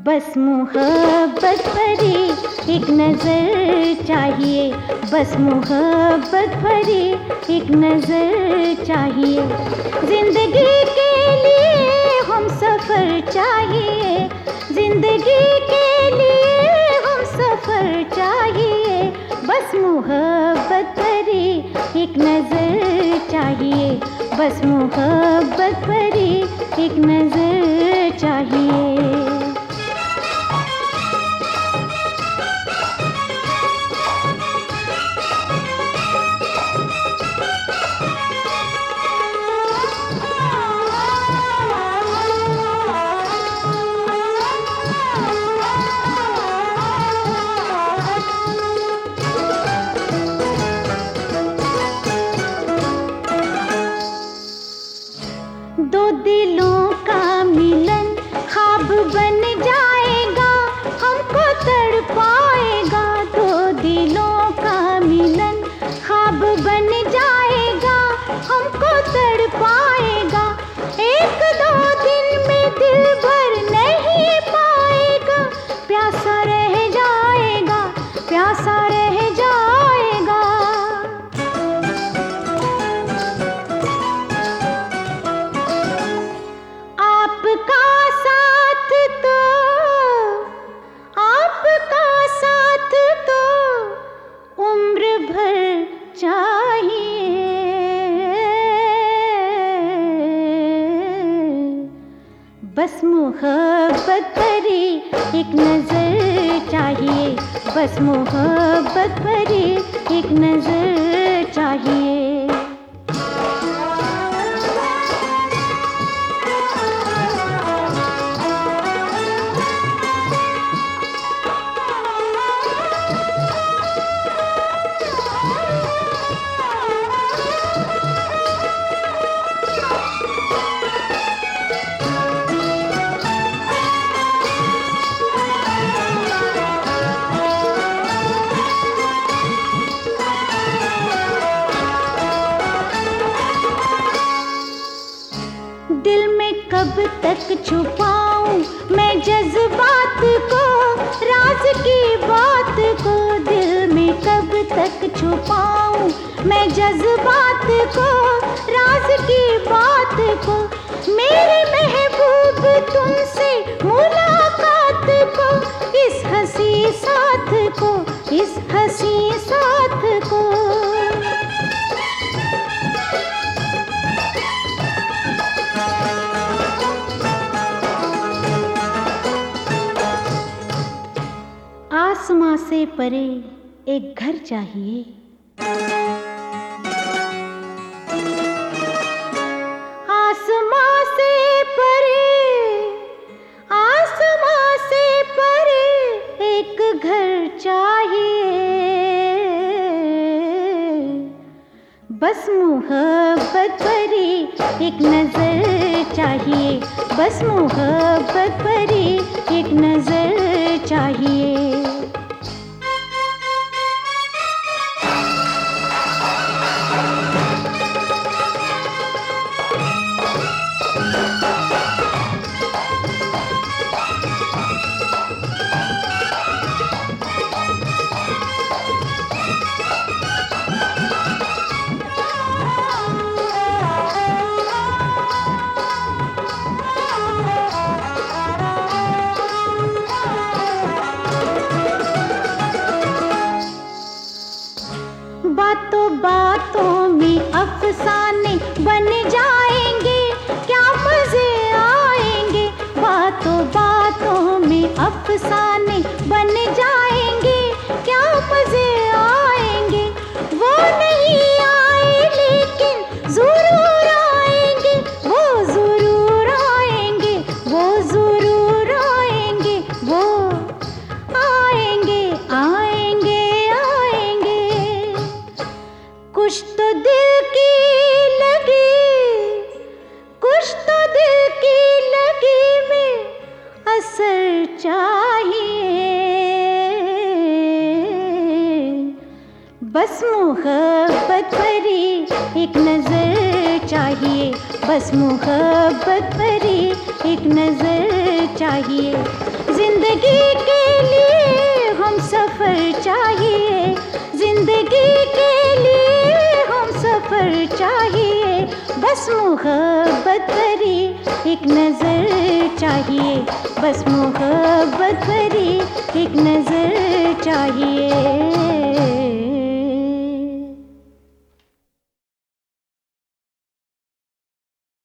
बस मोहब्बत भरी एक नजर चाहिए, बस मोहब्बत भरी एक नजर चाहिए। जिंदगी के लिए हम सफर चाहिए, जिंदगी के लिए हम सफर चाहिए। बस मोहब्बत भरी एक नजर चाहिए, बस मोहब्बत भरी एक नजर चाहिए। दो दिलों का मिलन ख्वाब बन जाएगा, हमको तड़पाएगा। दो दिलों का मिलन ख्वाब बन जाएगा, हमको तड़पाएगा। एक दो दिन में दिल भर नहीं पाएगा, प्यासा रह जाएगा, प्यासा रह जाएगा। आपका साथ तो, आपका साथ तो उम्र भर चाहिए। बस मोहब्बत भरी एक नजर चाहिए, बस मोहब्बत भरी एक नजर चाहिए। दिल में कब तक छुपाऊं मैं जज्बात को, राज की बात को। दिल में कब तक छुपाऊं मैं जज्बात को, राज की बात को। मेरे महबूब तुमसे मुलाकात को, इस हंसी साथ को, इस हंसी साथ को। आसमां से परे एक घर चाहिए, आसमां से परे, आसमां से परे एक घर चाहिए। बस मोहब्बत भरी एक नजर चाहिए, बस मोहब्बत भरी एक नजर चाहिए। बातों बातों में अफसाने बन जाएंगे, क्या मजे आएंगे। बातों बातों में अफसाने बन जाएंगे, क्या मजे आएंगे। वो नहीं आए लेकिन जरूर आएंगे, वो जरूर आएंगे, वो जरूर आएंगे, वो आएंगे, आएंगे, आएंगे। कुछ तो दिल की लगी, कुछ तो दिल की लगी में असर चाहिए। बस मोहब्बत भरी एक नजर चाहिए, बस मोहब्बत भरी एक नजर चाहिए। जिंदगी के लिए हम सफर चाहिए, जिंदगी के लिए हम सफर चाहिए। बस मोहब्बत भरी एक नजर चाहिए, बस मोहब्बत भरी एक नजर चाहिए।